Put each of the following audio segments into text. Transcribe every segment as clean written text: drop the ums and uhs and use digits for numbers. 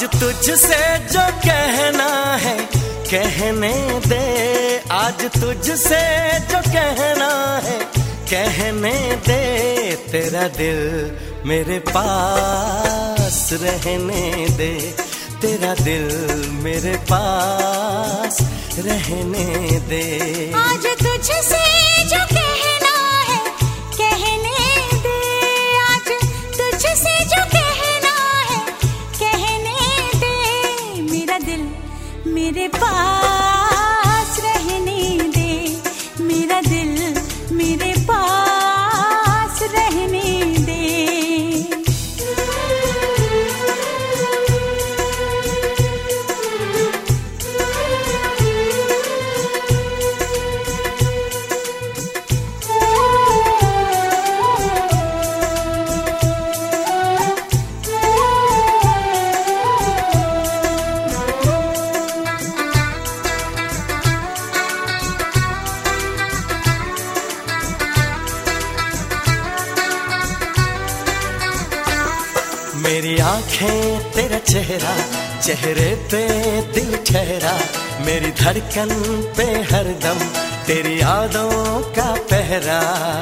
तुझसे जो कहना है कहने दे, आज तुझसे जो कहना है कहने दे। तेरा दिल मेरे पास रहने दे, तेरा दिल मेरे पास रहने दे। आज तुझसे जो कहना है कहने दे, आज तुझसे जो कहना है कहने दे। मेरा दिल मेरे पास रहने दे, मेरा दिल मेरे पास रहने दे। मेरी आंखें तेरा चेहरा, चेहरे पे दिल ठहरा। मेरी धड़कन पे हरदम तेरी यादों का पहरा।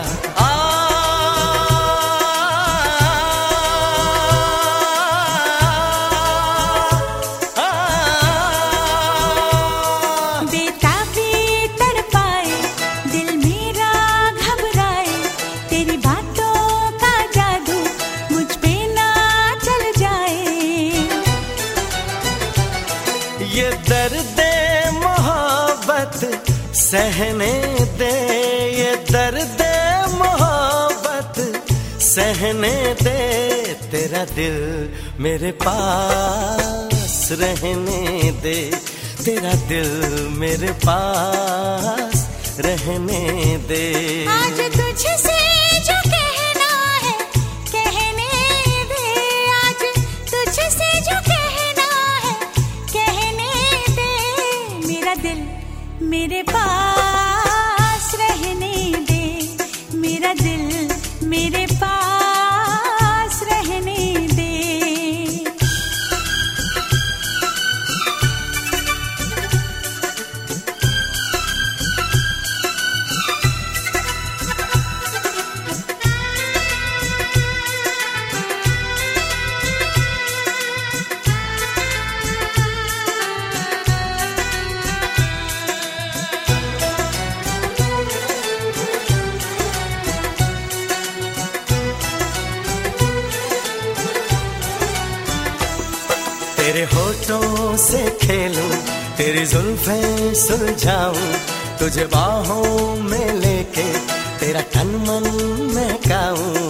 बेताबी तड़पाए दिल मेरा घबराए, तेरी बातों का जादू मुझ पे ना चल जाए। ये दर्द मोहब्बत सहने दे, ये दर्द मोहब्बत सहने दे। तेरा दिल मेरे पास रहने दे, तेरा दिल मेरे पास रहने दे। आज तुझसे जो कहना है कहने दे, आज तुझसे जो कहना है कहने दे। मेरा दिल मेरे पास रहने दे, मेरा दिल मेरे पास रहने दे। तेरे होठों से खेलूं, तेरी जुल्फें सुलझाऊं, तुझे बाहों में लेके तेरा तन मन महकाऊं।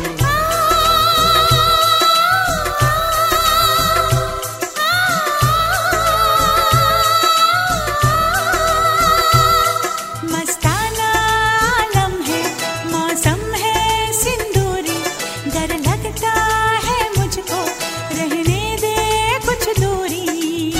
मस्ताना आलम है, मौसम है सिंदूरी, डर लगता है मुझको रहने दे कुछ दूरी।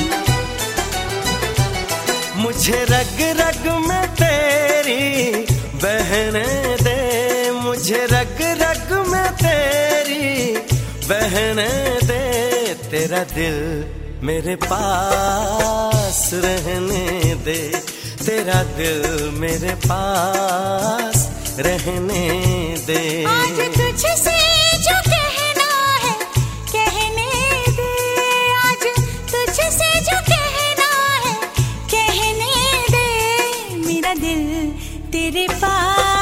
मुझे रग रग में तेरी बहने दे, मुझे रग रग में तेरी बहने दे। तेरा दिल मेरे पास रहने दे, तेरा दिल मेरे पास रहने दे। आज तुझसे जो कहना है कहने दे, आज तुझसे जो कहना है कहने दे। मेरा दिल तेरे पास